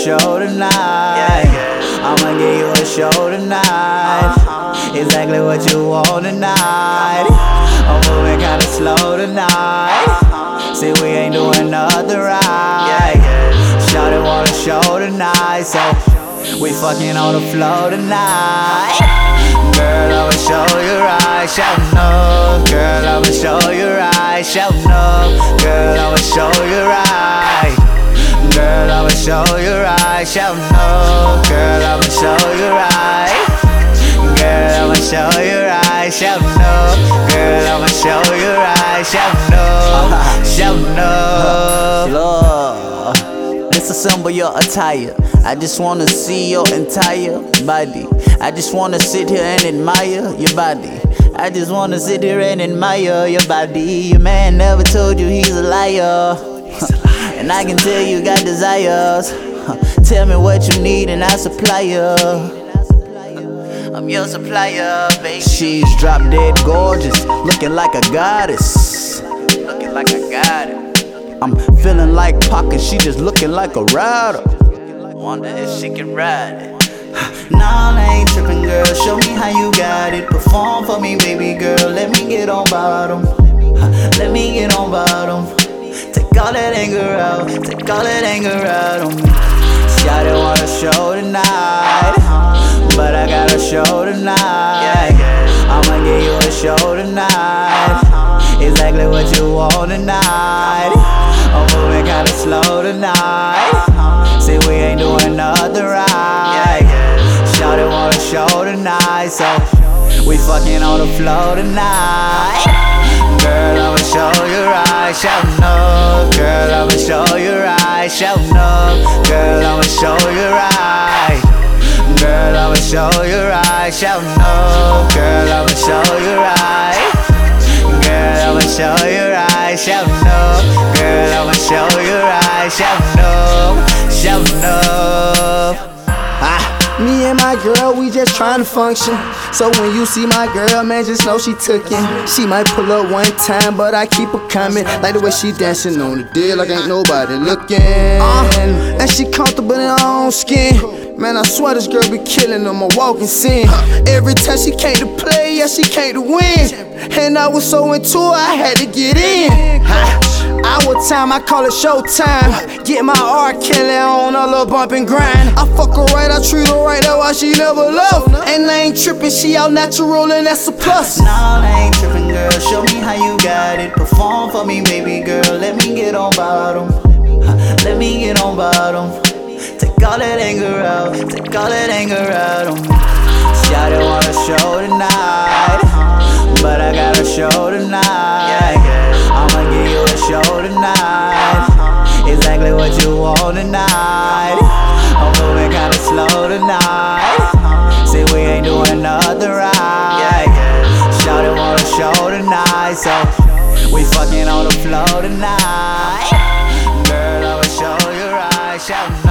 show tonight. I'ma give you a show tonight. Exactly what you want tonight. I'm moving kinda slow tonight. See, we ain't doing nothing right. Shawty want a show tonight, so we fucking on the floor tonight. Girl, I'ma show you right, shout no. Girl, I'ma show you right, shout no. Girl, I'ma show you right. Girl, I'ma show you right, shout no. Girl, I'ma show you right. Girl, I'ma show you right, shout no. Girl, I'ma show you right, shout no. Shout no. Lord, disassemble your attire. I just wanna see your entire body. I just wanna sit here and admire your body. I just wanna sit here and admire your body. Your man never told you he's a liar. And I can tell you got desires. Tell me what you need and I'll supply you. I'm your supplier, baby. She's drop dead gorgeous, looking like a goddess. Looking like I got it. I'm feeling like Pac and she just looking like a rider. Wonder if she can ride it. Nah, I ain't tripping, girl. Show me how you got it. Perform for me, baby girl. Let me get on bottom. Let me get on bottom. Take all that anger out. Take all that anger out on me. Shawty want a show tonight, but I got a show tonight. I'ma give you a show tonight. Exactly what you want tonight. I'm moving kinda slow tonight. See, we ain't doing nothing right. Shawty want a show tonight, so we fucking on the floor tonight. Girl, I'ma show you right, shout no. Girl, I'ma show you right, shout no. Girl, I'ma show you right. Girl, I'ma show you right, shout no. Girl, I'ma show you right. Girl, I'ma show you right, shout no. Girl, I'ma show you right, shout no. Shout no. Me and my girl, we just tryna function. So when you see my girl, man, just know she tookin'. She might pull up one time, but I keep her coming. Like the way she dancing on the deal, like ain't nobody looking. And she comfortable in her own skin. Man, I swear this girl be killing them, a walking sin. Every time she came to play, yeah, she came to win. And I was so into her, I had to get in. Our time, I call it showtime. Get my R. Kelly on a little bump and grind. I fuck her right, I treat her right, that's why she never left. And I ain't trippin', she all natural and that's a plus. Nah, I ain't trippin', girl, show me how you got it. Perform for me, baby girl, let me get on bottom. Let me get on bottom. Take all that anger out, take all that anger out on me. Shawty want a show tonight, but I got a show tonight. I'ma give you a show tonight. Exactly what you want tonight. I'm moving kinda slow tonight. See, we ain't doing nothing right. Shawty want a show tonight, so we fucking on the floor tonight. Girl, I'ma show you right, shout